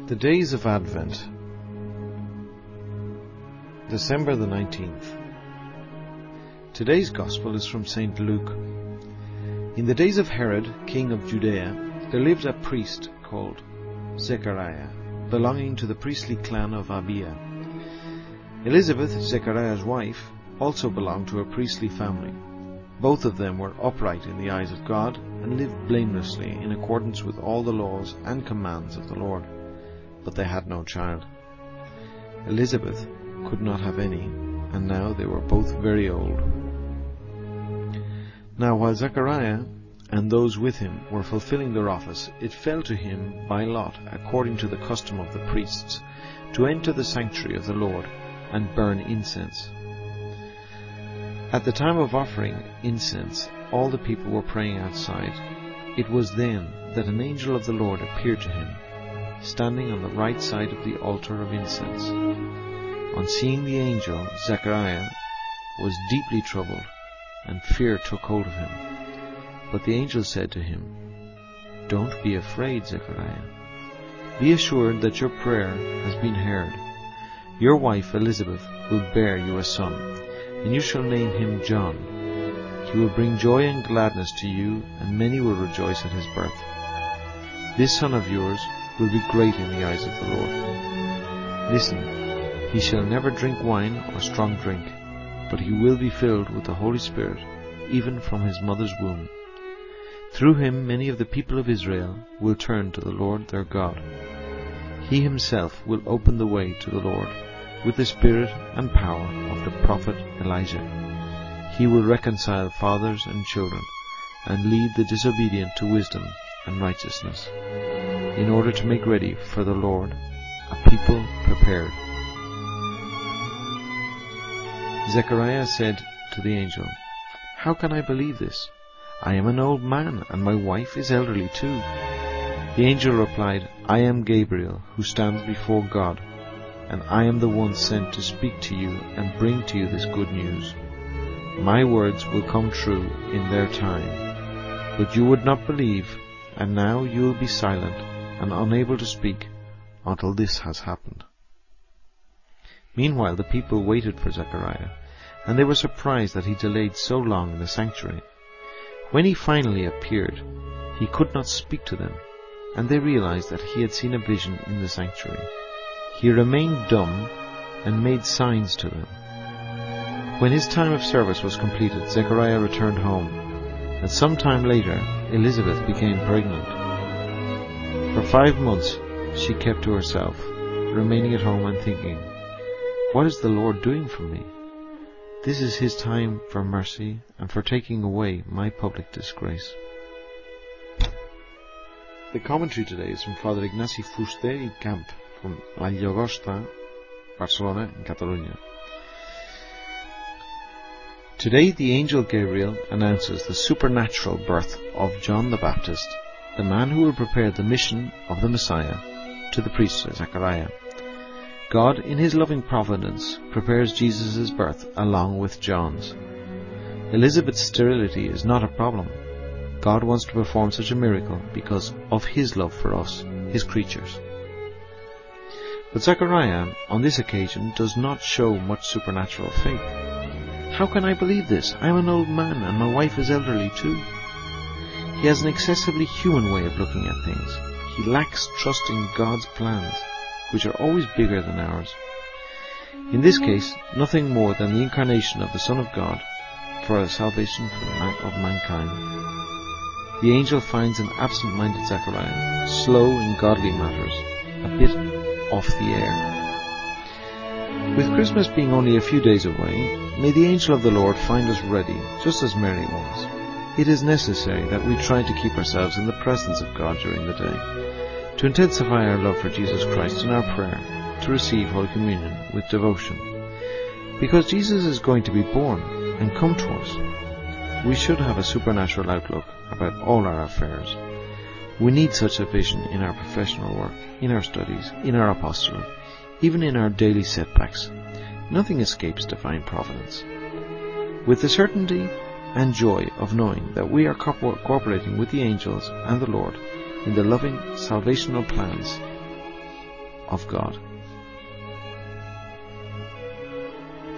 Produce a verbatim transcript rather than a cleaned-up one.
The Days of Advent, December the nineteenth. Today's Gospel is from Saint Luke. In the days of Herod, king of Judea, there lived a priest called Zechariah, belonging to the priestly clan of Abia. Elizabeth, Zechariah's wife, also belonged to a priestly family. Both of them were upright in the eyes of God and lived blamelessly in accordance with all the laws and commands of the Lord. But they had no child. Elizabeth could not have any, and now they were both very old. Now while Zechariah and those with him were fulfilling their office, it fell to him by lot, according to the custom of the priests, to enter the sanctuary of the Lord and burn incense. At the time of offering incense, all the people were praying outside. It was then that an angel of the Lord appeared to him, standing on the right side of the altar of incense. On seeing the angel, Zechariah was deeply troubled, and fear took hold of him. But the angel said to him, "Don't be afraid, Zechariah. Be assured that your prayer has been heard. Your wife Elizabeth will bear you a son, and you shall name him John. He will bring joy and gladness to you, and many will rejoice at his birth. This son of yours will be great in the eyes of the Lord. Listen, he shall never drink wine or strong drink, but he will be filled with the Holy Spirit, even from his mother's womb. Through him many of the people of Israel will turn to the Lord their God. He himself will open the way to the Lord with the spirit and power of the prophet Elijah. He will reconcile fathers and children, and lead the disobedient to wisdom and righteousness, in order to make ready for the Lord a people prepared." Zechariah said to the angel, "How can I believe this? I am an old man, and my wife is elderly too." The angel replied, "I am Gabriel, who stands before God, and I am the one sent to speak to you and bring to you this good news. My words will come true in their time, but you would not believe, and now you will be silent and unable to speak until this has happened." Meanwhile the people waited for Zechariah, and they were surprised that he delayed so long in the sanctuary. When he finally appeared, he could not speak to them, and they realized that he had seen a vision in the sanctuary. He remained dumb and made signs to them. When his time of service was completed, Zechariah returned home, and some time later Elizabeth became pregnant. For five months she kept to herself, remaining at home and thinking, "What is the Lord doing for me? This is his time for mercy and for taking away my public disgrace." The commentary today is from Father Ignasi Fuster i Camp from La Llagosta, Barcelona, in Catalonia. Today the angel Gabriel announces the supernatural birth of John the Baptist, the man who will prepare the mission of the Messiah, to the priest Zechariah. God, in his loving providence, prepares Jesus' birth along with John's. Elizabeth's sterility is not a problem. God wants to perform such a miracle because of his love for us, his creatures. But Zechariah, on this occasion, does not show much supernatural faith. "How can I believe this? I am an old man, and my wife is elderly too." He has an excessively human way of looking at things. He lacks trust in God's plans, which are always bigger than ours. In this case, nothing more than the incarnation of the Son of God for the salvation of mankind. The angel finds an absent-minded Zechariah, slow in godly matters, a bit off the air. With Christmas being only a few days away, may the angel of the Lord find us ready, just as Mary was. It is necessary that we try to keep ourselves in the presence of God during the day, to intensify our love for Jesus Christ in our prayer, to receive Holy Communion with devotion. Because Jesus is going to be born and come to us, we should have a supernatural outlook about all our affairs. We need such a vision in our professional work, in our studies, in our apostolate, even in our daily setbacks. Nothing escapes divine providence. With the certainty and joy of knowing that we are co- cooperating with the angels and the Lord in the loving salvational plans of God.